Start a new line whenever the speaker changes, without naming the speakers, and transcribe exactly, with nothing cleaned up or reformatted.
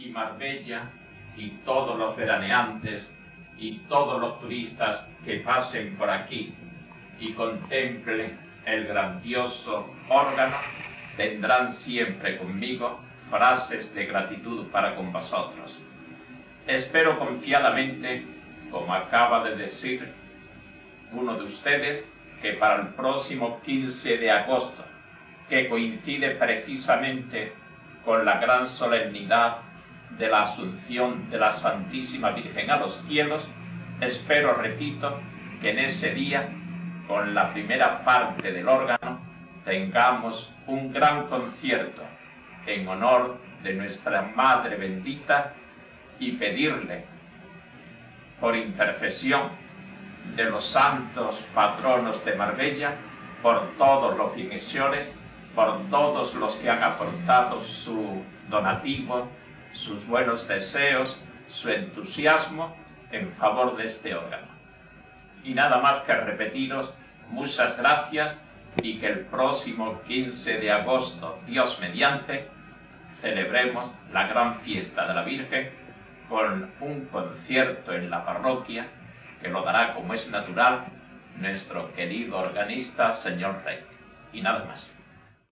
y Marbella y todos los veraneantes y todos los turistas que pasen por aquí y contemplen el grandioso órgano tendrán siempre conmigo frases de gratitud para con vosotros. Espero confiadamente, como acaba de decir uno de ustedes, que para el próximo quince de agosto, que coincide precisamente con la gran solemnidad de la Asunción de la Santísima Virgen a los cielos, espero, repito, que en ese día, con la primera parte del órgano, tengamos un gran concierto en honor de nuestra Madre bendita y pedirle, por intercesión de los santos patronos de Marbella, por todos los bienhechores, por todos los que han aportado su donativo, sus buenos deseos, su entusiasmo en favor de este órgano. Y nada más que repetiros muchas gracias y que el próximo quince de agosto, Dios mediante, celebremos la gran fiesta de la Virgen con un concierto en la parroquia que lo dará, como es natural, nuestro querido organista, señor Rey. Y nada más.